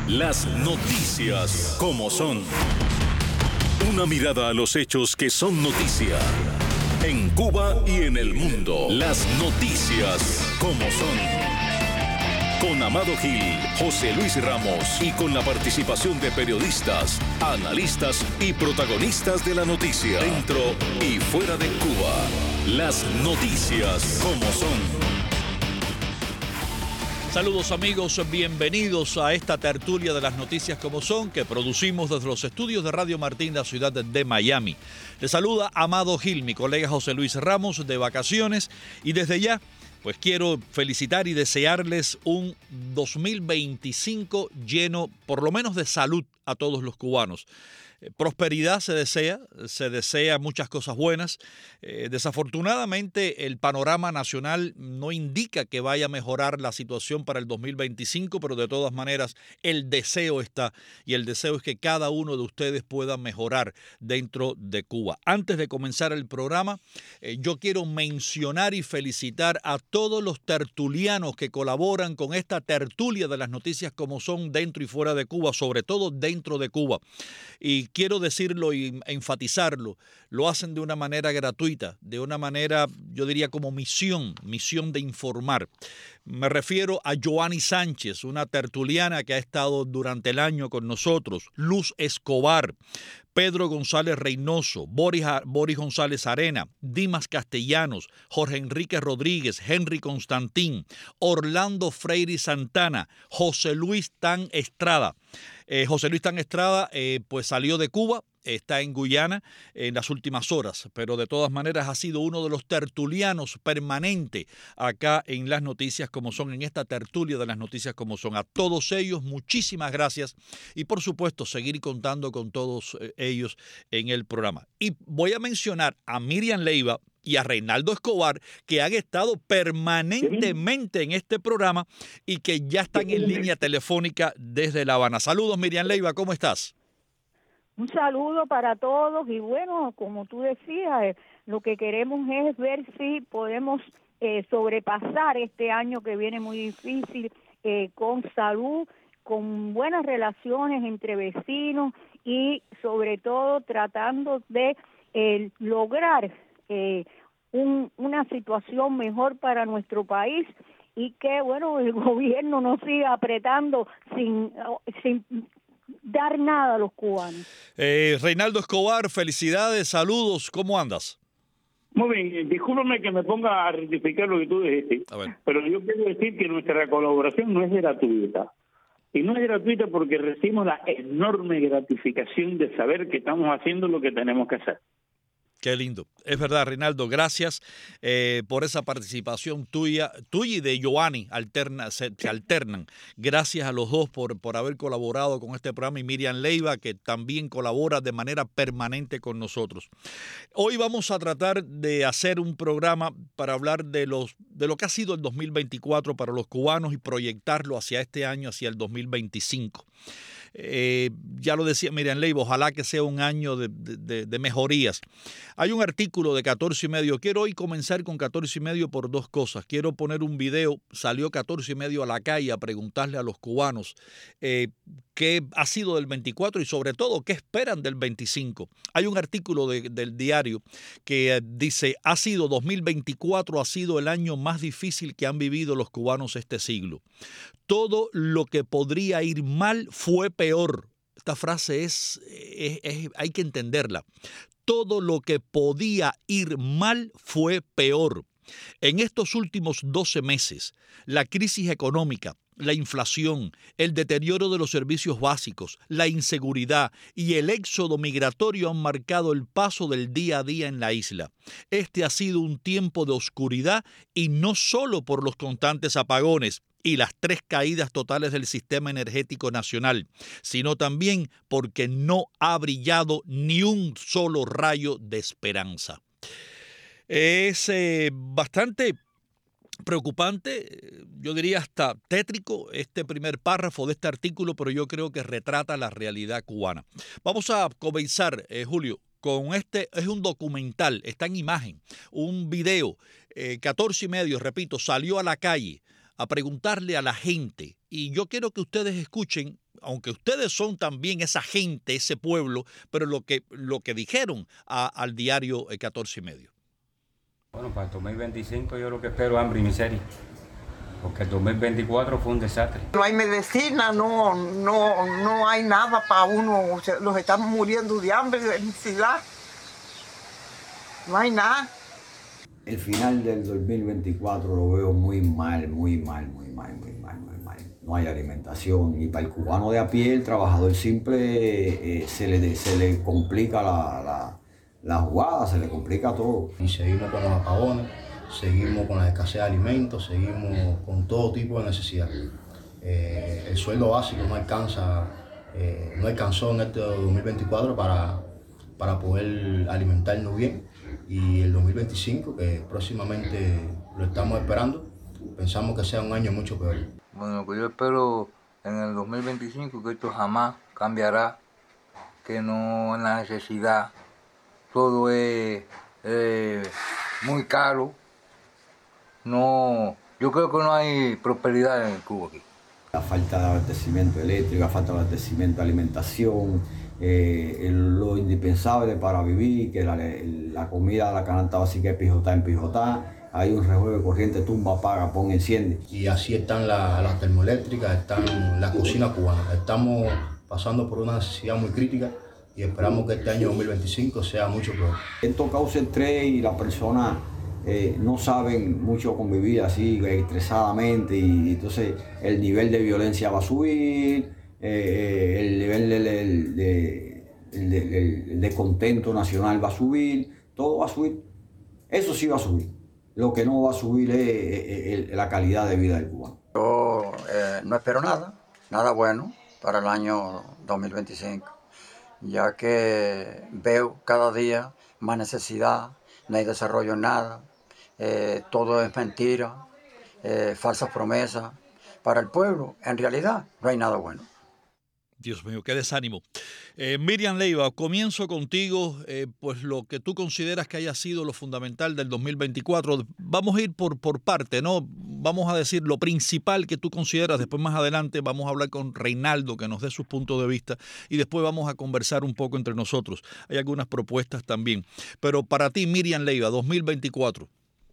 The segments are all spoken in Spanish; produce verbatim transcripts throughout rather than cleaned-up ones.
Las noticias como son. Una mirada a los hechos que son noticia. En Cuba y en el mundo. Las noticias como son. Con Amado Gil, José Luis Ramos y con la participación de periodistas, analistas y protagonistas de la noticia. Dentro y fuera de Cuba. Las noticias como son. Saludos amigos, bienvenidos a esta tertulia de las noticias como son que producimos desde los estudios de Radio Martín, la ciudad de Miami. Les saluda Amado Gil, mi colega José Luis Ramos de vacaciones y desde ya pues quiero felicitar y desearles un dos mil veinticinco lleno por lo menos de salud a todos los cubanos. Prosperidad se desea, se desea muchas cosas buenas. Eh, desafortunadamente el panorama nacional no indica que vaya a mejorar la situación para el dos mil veinticinco, pero de todas maneras el deseo está y el deseo es que cada uno de ustedes pueda mejorar dentro de Cuba. Antes de comenzar el programa, eh, yo quiero mencionar y felicitar a todos los tertulianos que colaboran con esta tertulia de las noticias como son dentro y fuera de Cuba, sobre todo dentro de Cuba. Y quiero decirlo y enfatizarlo, lo hacen de una manera gratuita, de una manera, yo diría como misión, misión de informar. Me refiero a Joanny Sánchez, una tertuliana que ha estado durante el año con nosotros, Luz Escobar, Pedro González Reynoso, Boris, Boris González Arena, Dimas Castellanos, Jorge Enrique Rodríguez, Henry Constantín, Orlando Freire Santana, José Luis Tan Estrada. Eh, José Luis Tan Estrada eh, pues salió de Cuba, está en Guyana en las últimas horas, pero de todas maneras ha sido uno de los tertulianos permanentes acá en las noticias como son, en esta tertulia de las noticias como son. A todos ellos, muchísimas gracias y por supuesto seguir contando con todos ellos en el programa. Y voy a mencionar a Miriam Leiva y a Reinaldo Escobar, que han estado permanentemente en este programa y que ya están en línea telefónica desde La Habana. Saludos, Miriam Leiva, ¿cómo estás? Un saludo para todos y bueno, como tú decías, eh, lo que queremos es ver si podemos eh, sobrepasar este año que viene muy difícil eh, con salud, con buenas relaciones entre vecinos y sobre todo tratando de eh, lograr eh, un, una situación mejor para nuestro país y que bueno el gobierno no siga apretando sin sin dar nada a los cubanos. Eh, Reinaldo Escobar, felicidades, saludos, ¿cómo andas? Muy bien, discúlpame que me ponga a rectificar lo que tú dijiste, pero yo quiero decir que nuestra colaboración no es gratuita. Y no es gratuita porque recibimos la enorme gratificación de saber que estamos haciendo lo que tenemos que hacer. Qué lindo. Es verdad, Reinaldo, gracias eh, por esa participación tuya, tuya y de Joanny, alterna, se, se alternan. Gracias a los dos por, por haber colaborado con este programa y Miriam Leiva, que también colabora de manera permanente con nosotros. Hoy vamos a tratar de hacer un programa para hablar de, los, de lo que ha sido el dos mil veinticuatro para los cubanos y proyectarlo hacia este año, hacia el dos mil veinticinco. Eh, ya lo decía Miriam Leiva, ojalá que sea un año de, de, de mejorías. Hay un artículo de catorce y medio. Quiero hoy comenzar con catorce y medio por dos cosas. Quiero poner un video. Salió catorce y medio a la calle a preguntarle a los cubanos eh, qué ha sido del veinticuatro y sobre todo qué esperan del veinticinco. Hay un artículo de, del diario que eh, dice: ha sido dos mil veinticuatro, ha sido el año más difícil que han vivido los cubanos este siglo. Todo lo que podría ir mal fue peor. Esta frase es, es, es, hay que entenderla. Todo lo que podía ir mal fue peor. En estos últimos doce meses, la crisis económica, la inflación, el deterioro de los servicios básicos, la inseguridad y el éxodo migratorio han marcado el paso del día a día en la isla. Este ha sido un tiempo de oscuridad y no solo por los constantes apagones y las tres caídas totales del sistema energético nacional, sino también porque no ha brillado ni un solo rayo de esperanza. Es eh, bastante preocupante, yo diría hasta tétrico, este primer párrafo de este artículo, pero yo creo que retrata la realidad cubana. Vamos a comenzar, eh, Julio, con este, es un documental, está en imagen, un video, eh, catorce y medio, repito, salió a la calle a preguntarle a la gente. Y yo quiero que ustedes escuchen aunque ustedes son también esa gente, ese pueblo, pero lo que, lo que dijeron a, al diario catorce y medio. Bueno, para el dos mil veinticinco yo lo que espero es hambre y miseria, porque el dos mil veinticuatro fue un desastre. No hay medicina, no, no, no hay nada para uno, los estamos muriendo de hambre, de necesidad. No hay nada. El final del dos mil veinticuatro lo veo muy mal, muy mal, muy mal, muy mal, muy mal. No hay alimentación y para el cubano de a pie, el trabajador simple, eh, se, le, se le complica la, la, la jugada, se le complica todo. Y seguimos con los apagones, seguimos con la escasez de alimentos, seguimos con todo tipo de necesidades. Eh, el sueldo básico no alcanza, eh, no alcanzó en este dos mil veinticuatro para, para poder alimentarnos bien. Y el dos mil veinticinco, que próximamente lo estamos esperando, pensamos que sea un año mucho peor. Bueno, pues yo espero en el dos mil veinticinco que esto jamás cambiará, que no en la necesidad, todo es eh, muy caro. No, yo creo que no hay prosperidad en Cuba aquí. La falta de abastecimiento eléctrico, la falta de abastecimiento de alimentación, eh, lo indispensable para vivir, que la, la comida de la canasta básica es pijotá en pijotá, hay un rejuego de corriente, tumba, apaga, pon, enciende. Y así están la, las termoeléctricas, están las cocinas cubanas. Estamos pasando por una necesidad muy crítica y esperamos que este año dos mil veinticinco sea mucho peor. Esto causa estrés y las personas eh, no saben mucho convivir así estresadamente y entonces el nivel de violencia va a subir, eh, el nivel de, de, de, de, de, de contento nacional va a subir, todo va a subir. Eso sí va a subir. Lo que no va a subir es, es, es la calidad de vida del cubano. Yo eh, no espero nada, nada bueno para el año dos mil veinticinco, ya que veo cada día más necesidad, no hay desarrollo en nada, eh, todo es mentira, eh, falsas promesas. Para el pueblo, en realidad, no hay nada bueno. Dios mío, qué desánimo. Eh, Miriam Leiva, comienzo contigo, eh, pues lo que tú consideras que haya sido lo fundamental del dos mil veinticuatro. Vamos a ir por, por parte, ¿no? Vamos a decir lo principal que tú consideras, después más adelante vamos a hablar con Reinaldo que nos dé sus puntos de vista y después vamos a conversar un poco entre nosotros. Hay algunas propuestas también. Pero para ti, Miriam Leiva, dos mil veinticuatro.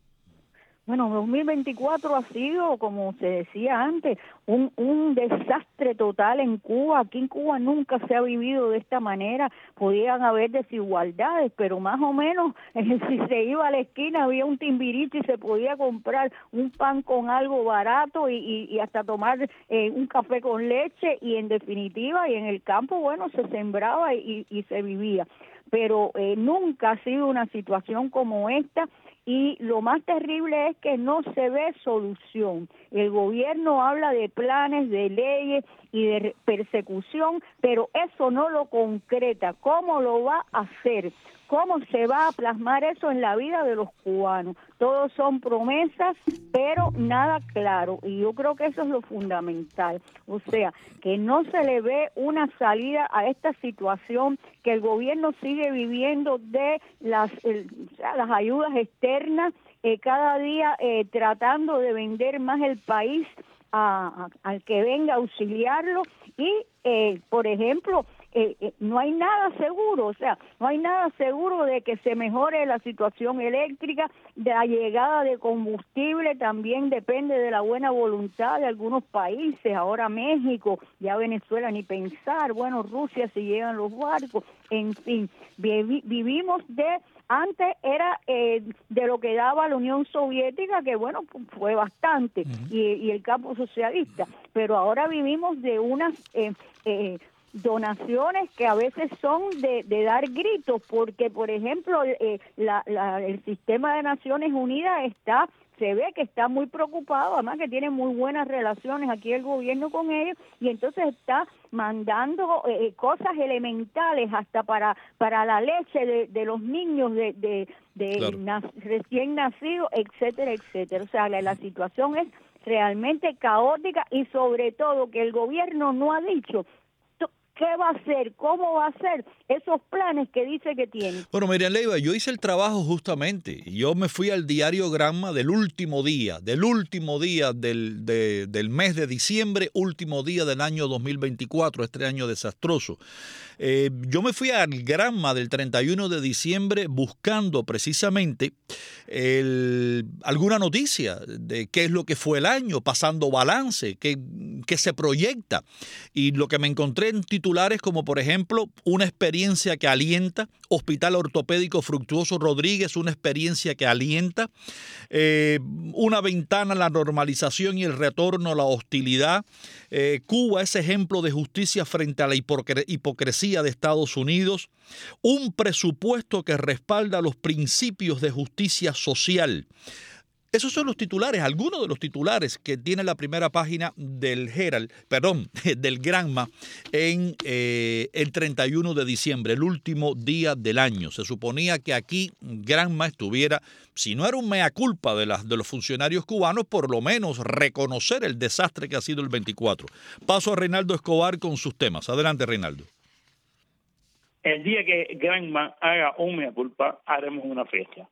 Bueno, dos mil veinticuatro ha sido, como se decía antes, un, un desastre total en Cuba. Aquí en Cuba nunca se ha vivido de esta manera. Podían haber desigualdades, pero más o menos eh, si se iba a la esquina había un timbiriche y se podía comprar un pan con algo barato y, y, y hasta tomar eh, un café con leche y en definitiva y en el campo, bueno, se sembraba y, y se vivía. Pero eh, nunca ha sido una situación como esta. Y lo más terrible es que no se ve solución. El gobierno habla de planes, de leyes y de persecución, pero eso no lo concreta. ¿Cómo lo va a hacer? ¿Cómo se va a plasmar eso en la vida de los cubanos? Todos son promesas, pero nada claro. Y yo creo que eso es lo fundamental. O sea, que no se le ve una salida a esta situación, que el gobierno sigue viviendo de las, el, o sea, las ayudas externas, eh, cada día eh, tratando de vender más el país a, a, al que venga a auxiliarlo. Y, eh, por ejemplo, Eh, eh, no hay nada seguro, o sea, no hay nada seguro de que se mejore la situación eléctrica, de la llegada de combustible también depende de la buena voluntad de algunos países, ahora México, ya Venezuela ni pensar, bueno, Rusia si llegan los barcos, en fin, vi- vivimos de, antes era eh, de lo que daba la Unión Soviética, que bueno, fue bastante, uh-huh. y, y el campo socialista, pero ahora vivimos de unas... Eh, eh, donaciones que a veces son de, de dar gritos, porque por ejemplo eh, la, la, el sistema de Naciones Unidas está, se ve que está muy preocupado, además que tiene muy buenas relaciones aquí el gobierno con ellos, y entonces está mandando eh, cosas elementales hasta para para la leche de, de los niños de, de, de claro. na, recién nacidos, etcétera, etcétera. O sea, la, la situación es realmente caótica y sobre todo que el gobierno no ha dicho ¿Qué va a hacer? ¿Cómo va a hacer esos planes que dice que tiene? Bueno, Miriam Leiva, yo hice el trabajo justamente. Yo me fui al diario Granma del último día, del último día del, de, del mes de diciembre, último día del año dos mil veinticuatro, este año desastroso. Eh, yo me fui al Granma del treinta y uno de diciembre buscando precisamente el, alguna noticia de qué es lo que fue el año, pasando balance, qué, qué se proyecta. Y lo que me encontré en titulares como, por ejemplo, una experiencia que alienta, Hospital Ortopédico Fructuoso Rodríguez, una experiencia que alienta, eh, una ventana a la normalización y el retorno a la hostilidad. Eh, Cuba es ejemplo de justicia frente a la hipocre- hipocresía de Estados Unidos, un presupuesto que respalda los principios de justicia social. Esos son los titulares, algunos de los titulares que tiene la primera página del Herald, perdón, del Granma en eh, el treinta y uno de diciembre, el último día del año. Se suponía que aquí Granma estuviera, si no era un mea culpa de, las, de los funcionarios cubanos, por lo menos reconocer el desastre que ha sido el veinticuatro. Paso a Reinaldo Escobar con sus temas. Adelante, Reinaldo. El día que Granma haga un mea culpa, haremos una fiesta.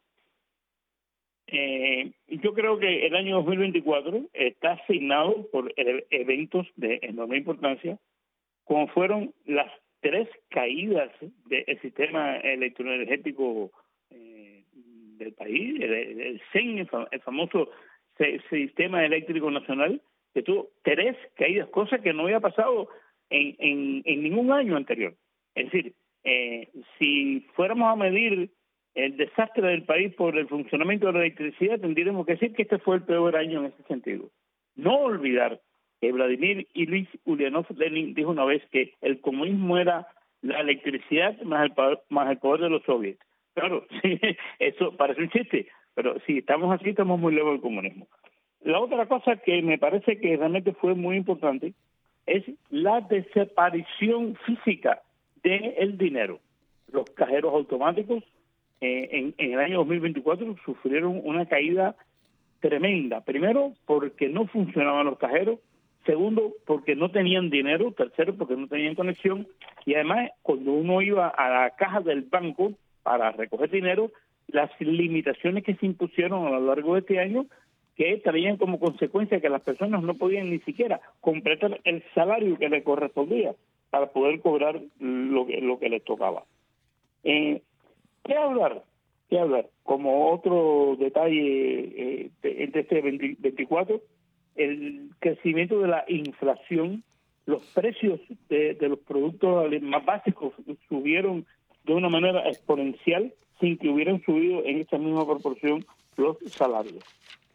Eh, yo creo que el año dos mil veinticuatro está asignado por eventos de enorme importancia, como fueron las tres caídas del sistema electroenergético eh, del país, el, el C E N, el famoso Sistema Eléctrico Nacional, que tuvo tres caídas, cosa que no había pasado en, en, en ningún año anterior. Es decir, eh, si fuéramos a medir el desastre del país por el funcionamiento de la electricidad, tendríamos que decir que este fue el peor año en ese sentido. No olvidar que Vladimir Ilich Ulyanov Lenin dijo una vez que el comunismo era la electricidad más el poder, más el poder de los soviets. Claro, sí, eso parece un chiste, pero si estamos así, estamos muy lejos del comunismo. La otra cosa que me parece que realmente fue muy importante es la desaparición física del dinero. Los cajeros automáticos Eh, en, en el año dos mil veinticuatro sufrieron una caída tremenda. Primero, porque no funcionaban los cajeros. Segundo, porque no tenían dinero. Tercero, porque no tenían conexión. Y además, cuando uno iba a la caja del banco para recoger dinero, las limitaciones que se impusieron a lo largo de este año, que traían como consecuencia que las personas no podían ni siquiera completar el salario que les correspondía para poder cobrar lo que, lo que les tocaba. Eh, ¿Qué hablar? ¿Qué hablar? Como otro detalle eh, de, de este veinticuatro, el crecimiento de la inflación, los precios de, de los productos más básicos subieron de una manera exponencial sin que hubieran subido en esta misma proporción los salarios.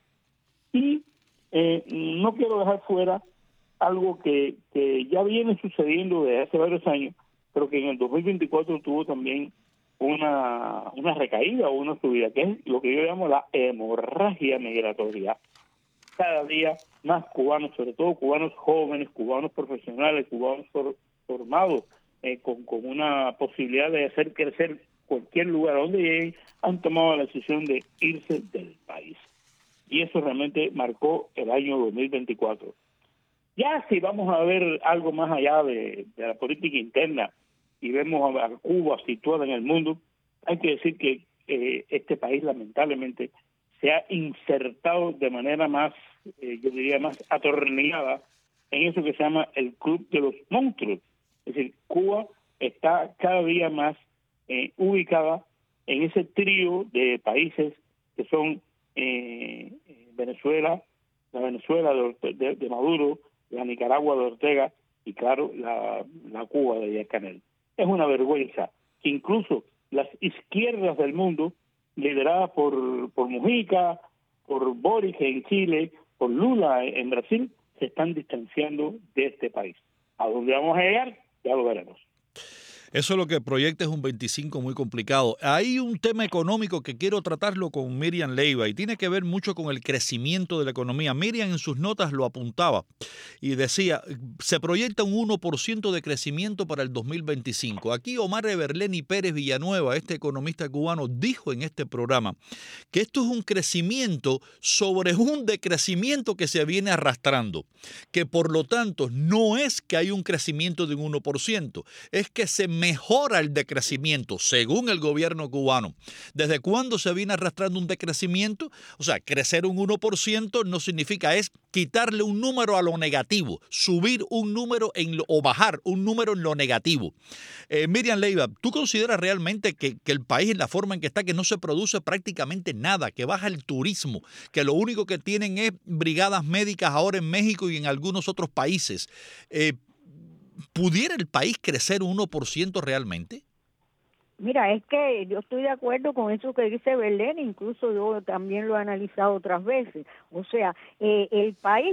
Y eh, no quiero dejar fuera algo que, que ya viene sucediendo desde hace varios años, pero que en el dos mil veinticuatro tuvo también una una recaída o una subida, que es lo que yo llamo la hemorragia migratoria. Cada día más cubanos, sobre todo cubanos jóvenes, cubanos profesionales, cubanos for, formados, eh, con, con una posibilidad de hacer crecer cualquier lugar donde lleguen, han tomado la decisión de irse del país. Y eso realmente marcó el año dos mil veinticuatro. Ya si vamos a ver algo más allá de, de la política interna, y vemos a Cuba situada en el mundo, hay que decir que eh, este país lamentablemente se ha insertado de manera más, eh, yo diría más atornillada en eso que se llama el Club de los Monstruos. Es decir, Cuba está cada día más eh, ubicada en ese trío de países que son eh, Venezuela, la Venezuela de, de, de Maduro, la Nicaragua de Ortega y claro, la, la Cuba de Díaz-Canel. Es una vergüenza que incluso las izquierdas del mundo, lideradas por, por Mujica, por Boric en Chile, por Lula en Brasil, se están distanciando de este país. ¿A dónde vamos a llegar? Ya lo veremos. Eso es lo que proyecta, es un veinticinco muy complicado. Hay un tema económico que quiero tratarlo con Miriam Leiva y tiene que ver mucho con el crecimiento de la economía. Miriam en sus notas lo apuntaba y decía, se proyecta un uno por ciento de crecimiento para el dos mil veinticinco. Aquí Omar Eberleni Pérez Villanueva, este economista cubano, dijo en este programa que esto es un crecimiento sobre un decrecimiento que se viene arrastrando, que por lo tanto no es que hay un crecimiento de un uno por ciento, es que se mejora el decrecimiento, según el gobierno cubano. ¿Desde cuándo se viene arrastrando un decrecimiento? O sea, crecer un uno por ciento no significa, es quitarle un número a lo negativo, subir un número en lo, o bajar un número en lo negativo. Eh, Miriam Leiva, ¿tú consideras realmente que, que el país en la forma en que está, que no se produce prácticamente nada, que baja el turismo, que lo único que tienen es brigadas médicas ahora en México y en algunos otros países? Eh, ¿Pudiera el país crecer un uno por ciento realmente? Mira, es que yo estoy de acuerdo con eso que dice Berlín, incluso yo también lo he analizado otras veces. O sea, eh, el país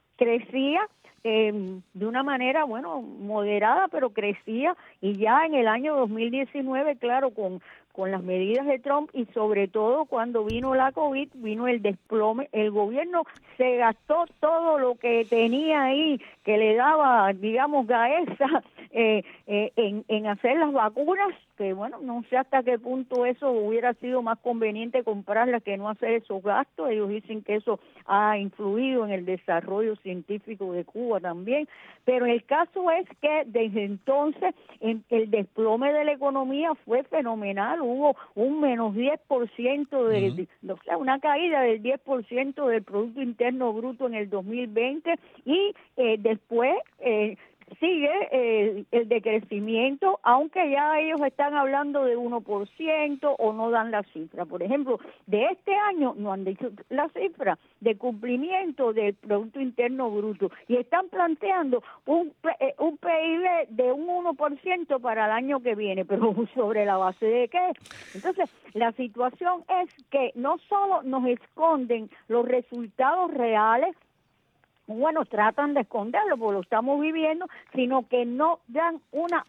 crecía eh, de una manera, bueno, moderada, pero crecía, y ya en el año dos mil diecinueve, claro, con con las medidas de Trump y sobre todo cuando vino la COVID, vino el desplome, el gobierno se gastó todo lo que tenía ahí, que le daba, digamos, gaesa eh, eh, en, en hacer las vacunas, que bueno, no sé hasta qué punto eso hubiera sido más conveniente comprarlas que no hacer esos gastos. Ellos dicen que eso ha influido en el desarrollo científico de Cuba también, pero el caso es que desde entonces en, el desplome de la economía fue fenomenal. Hubo un menos diez por ciento, de, uh-huh. o sea, una caída del diez por ciento del Producto Interno Bruto en el dos mil veinte y eh, después eh, sigue eh, el decrecimiento, aunque ya ellos están hablando de uno por ciento o no dan la cifra. Por ejemplo, de este año no han dicho la cifra de cumplimiento del Producto Interno Bruto y están planteando un, eh, un P I B de un uno por ciento para el año que viene, pero ¿sobre la base de qué? Entonces, la situación es que no solo nos esconden los resultados reales, bueno, tratan de esconderlo porque lo estamos viviendo, sino que no dan una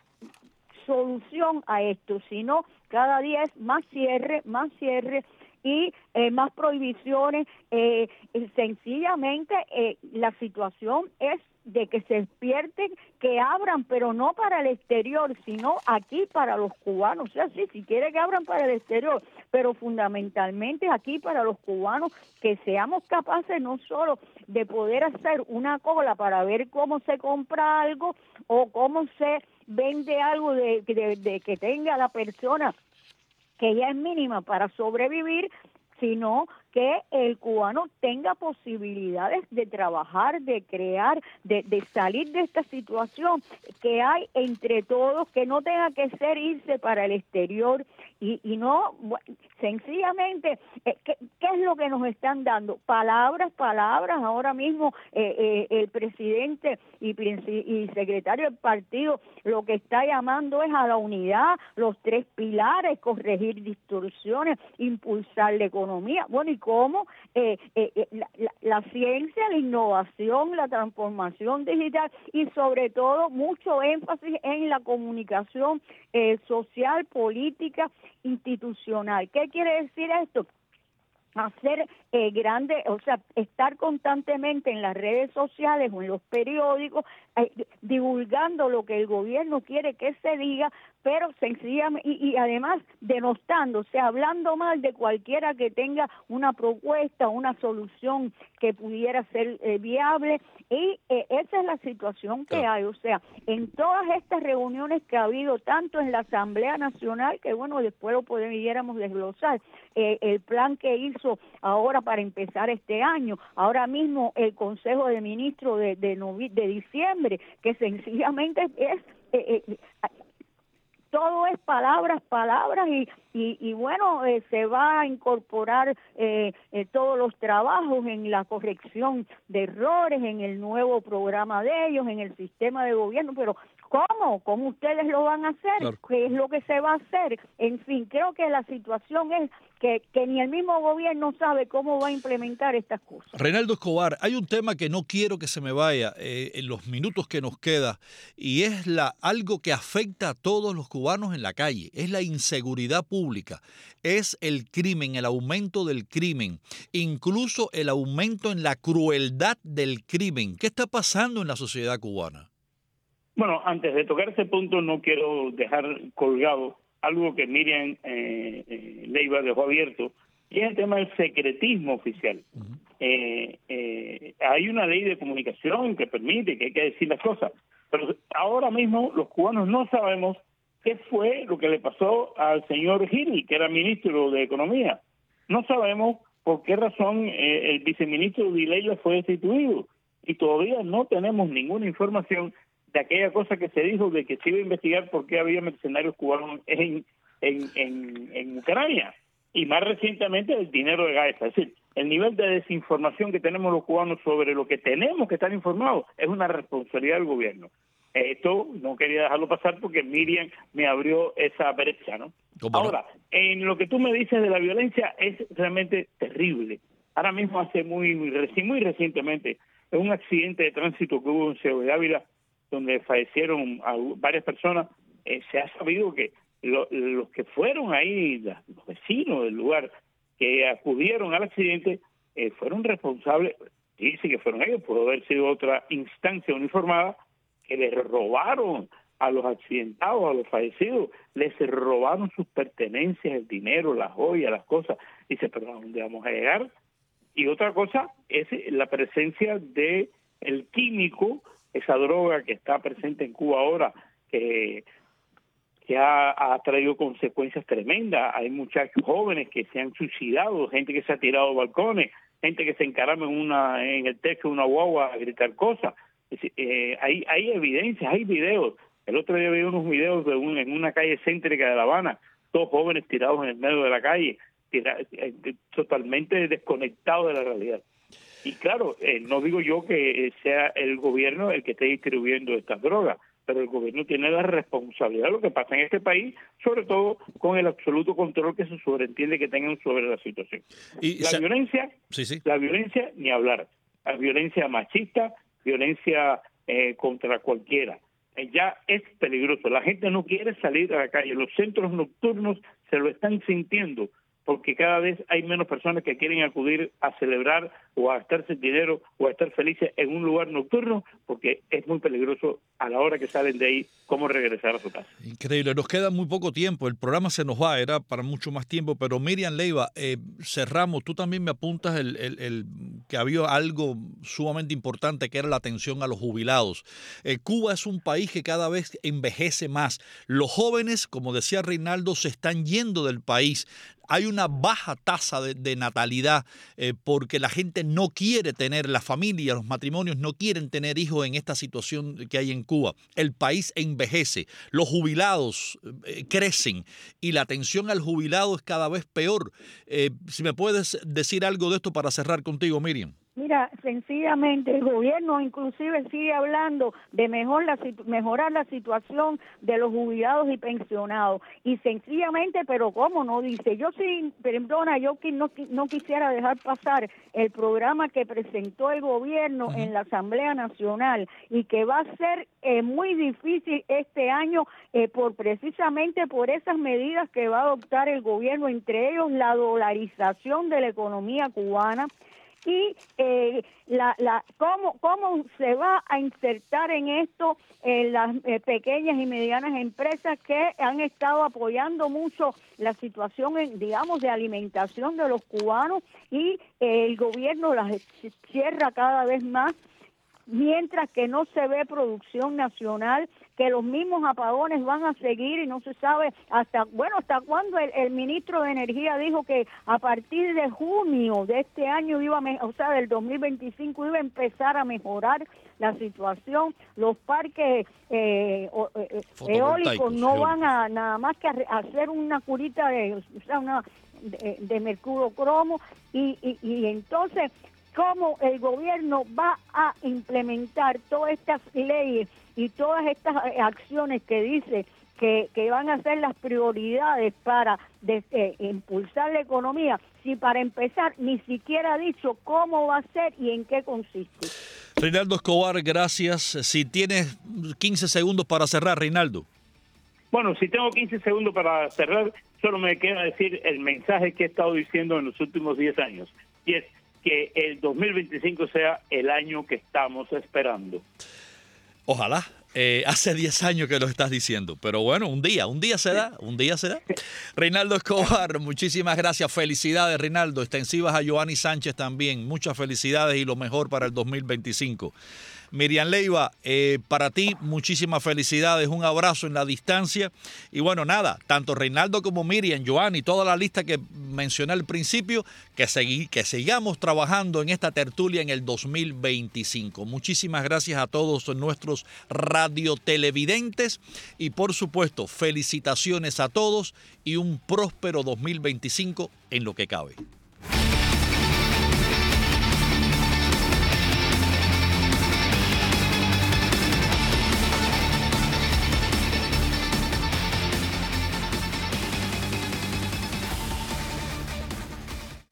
solución a esto, sino cada día es más cierre, más cierre y eh, más prohibiciones. Eh, sencillamente eh, la situación es de que se despierten, que abran, pero no para el exterior, sino aquí para los cubanos. O sea, sí, si quiere que abran para el exterior, pero fundamentalmente aquí para los cubanos, que seamos capaces no solo de poder hacer una cola para ver cómo se compra algo o cómo se vende algo de, de, de que tenga la persona que ya es mínima para sobrevivir, sino que el cubano tenga posibilidades de trabajar, de crear, de, de salir de esta situación que hay entre todos, que no tenga que ser irse para el exterior y, y no, sencillamente, eh, ¿qué, ¿qué es lo que nos están dando? Palabras, palabras. Ahora mismo eh, eh, el presidente y, y secretario del partido lo que está llamando es a la unidad, los tres pilares, corregir distorsiones, impulsar la economía. Bueno, y cómo eh, eh, la, la, la ciencia, la innovación, la transformación digital y sobre todo mucho énfasis en la comunicación eh, social, política, institucional. ¿Qué quiere decir esto? Hacer eh, grande, o sea, estar constantemente en las redes sociales o en los periódicos eh, divulgando lo que el gobierno quiere que se diga, pero sencillamente, y, y además denostando, o sea, hablando mal de cualquiera que tenga una propuesta, una solución que pudiera ser eh, viable, y eh, esa es la situación que hay. O sea, en todas estas reuniones que ha habido, tanto en la Asamblea Nacional, que bueno, después lo pudiéramos desglosar, eh, el plan que hizo ahora para empezar este año, ahora mismo el Consejo de Ministros de, de, novi- de diciembre, que sencillamente es... Eh, eh, todo es palabras, palabras y, y, y bueno, eh, se va a incorporar eh, eh, todos los trabajos en la corrección de errores, en el nuevo programa de ellos, en el sistema de gobierno, pero ¿Cómo? ¿Cómo ustedes lo van a hacer? Claro. ¿Qué es lo que se va a hacer? En fin, creo que la situación es que, que ni el mismo gobierno sabe cómo va a implementar estas cosas. Reinaldo Escobar, hay un tema que no quiero que se me vaya eh, en los minutos que nos queda, y es la algo que afecta a todos los cubanos en la calle, es la inseguridad pública, es el crimen, el aumento del crimen, incluso el aumento en la crueldad del crimen. ¿Qué está pasando en la sociedad cubana? Bueno, antes de tocar ese punto no quiero dejar colgado algo que Miriam eh, eh, Leiva dejó abierto, y es el tema del secretismo oficial. Uh-huh. eh, eh, hay una ley de comunicación que permite que hay que decir las cosas, pero ahora mismo los cubanos no sabemos qué fue lo que le pasó al señor Gil, que era ministro de Economía. No sabemos por qué razón eh, el viceministro Vilela fue destituido, y todavía no tenemos ninguna información de aquella cosa que se dijo de que se iba a investigar por qué había mercenarios cubanos en, en, en, en Ucrania, y más recientemente el dinero de Gaesa. Es decir, el nivel de desinformación que tenemos los cubanos sobre lo que tenemos que estar informados es una responsabilidad del gobierno. Esto no quería dejarlo pasar porque Miriam me abrió esa brecha, ¿no? Ahora, en lo que tú me dices de la violencia es realmente terrible. Ahora mismo hace muy, muy, muy recientemente un accidente de tránsito que hubo en Ciego de Ávila, donde fallecieron a varias personas. Eh, se ha sabido que lo, los que fueron ahí, los vecinos del lugar que acudieron al accidente, eh, fueron responsables. Dice que fueron ellos, pudo haber sido otra instancia uniformada, que les robaron a los accidentados, a los fallecidos, les robaron sus pertenencias, el dinero, las joyas, las cosas. Dice, pero ¿a dónde vamos a llegar? Y otra cosa es la presencia de el químico, esa droga que está presente en Cuba ahora, que, que ha, ha traído consecuencias tremendas. Hay muchachos jóvenes que se han suicidado, gente que se ha tirado de balcones, gente que se encarama en, una, en el techo de una guagua a gritar cosas. Es decir, eh, hay, hay evidencias, hay videos. El otro día vi unos videos de un, en una calle céntrica de La Habana, dos jóvenes tirados en el medio de la calle, tira, eh, totalmente desconectados de la realidad. Y claro, eh, no digo yo que sea el gobierno el que esté distribuyendo estas drogas, pero el gobierno tiene la responsabilidad de lo que pasa en este país, sobre todo con el absoluto control que se sobreentiende que tengan sobre la situación. Y la se... violencia, sí, sí. la violencia, ni hablar. La violencia machista, violencia eh, contra cualquiera. Eh, ya es peligroso. La gente no quiere salir a la calle. Los centros nocturnos se lo están sintiendo, porque cada vez hay menos personas que quieren acudir a celebrar o a gastarse dinero o a estar felices en un lugar nocturno, porque es muy peligroso a la hora que salen de ahí cómo regresar a su casa. Increíble, nos queda muy poco tiempo, el programa se nos va, era para mucho más tiempo, pero Miriam Leiva, eh, cerramos, tú también me apuntas el, el, el que había algo sumamente importante que era la atención a los jubilados. Eh, Cuba es un país que cada vez envejece más, los jóvenes, como decía Reinaldo, se están yendo del país. Hay una baja tasa de, de natalidad eh, porque la gente no quiere tener, la familia, los matrimonios no quieren tener hijos en esta situación que hay en Cuba. El país envejece, los jubilados eh, crecen y la atención al jubilado es cada vez peor. Eh, si me puedes decir algo de esto para cerrar contigo, Miriam. Mira, sencillamente el gobierno inclusive sigue hablando de mejor la, mejorar la situación de los jubilados y pensionados. Y sencillamente, pero ¿cómo no? Dice, yo sí, perdona, yo no, no quisiera dejar pasar el programa que presentó el gobierno uh-huh. en la Asamblea Nacional y que va a ser eh, muy difícil este año eh, por precisamente por esas medidas que va a adoptar el gobierno, entre ellos la dolarización de la economía cubana, y eh, la, la cómo cómo se va a insertar en esto eh, las eh, pequeñas y medianas empresas que han estado apoyando mucho la situación, en, digamos, de alimentación de los cubanos, y eh, el gobierno las cierra cada vez más, mientras que no se ve producción nacional, que los mismos apagones van a seguir y no se sabe hasta, bueno, hasta cuándo. El, el ministro de Energía dijo que a partir de junio de este año, iba a, o sea, del dos mil veinticinco, iba a empezar a mejorar la situación. Los parques eh, eh, eólicos no van a nada más que a, a hacer una curita de, o sea, una, de, de mercurocromo, y, y, y entonces cómo el gobierno va a implementar todas estas leyes y todas estas acciones que dice que, que van a ser las prioridades para de, eh, impulsar la economía, si para empezar ni siquiera ha dicho cómo va a ser y en qué consiste. Reinaldo Escobar, gracias. Si tienes quince segundos para cerrar, Reinaldo. Bueno, si tengo quince segundos para cerrar, solo me queda decir el mensaje que he estado diciendo en los últimos diez años, y es que el dos mil veinticinco sea el año que estamos esperando. Ojalá. Eh, hace diez años que lo estás diciendo, pero bueno, un día, un día se da, un día se da. Reinaldo Escobar, muchísimas gracias, felicidades Reinaldo, extensivas a Joanny Sánchez también, muchas felicidades y lo mejor para el dos mil veinticinco. Miriam Leiva, eh, para ti muchísimas felicidades, un abrazo en la distancia y bueno, nada, tanto Reinaldo como Miriam, Joanny, toda la lista que mencioné al principio, que, segui, que sigamos trabajando en esta tertulia en el dos mil veinticinco. Muchísimas gracias a todos nuestros radiotelevidentes y por supuesto felicitaciones a todos y un próspero dos mil veinticinco en lo que cabe.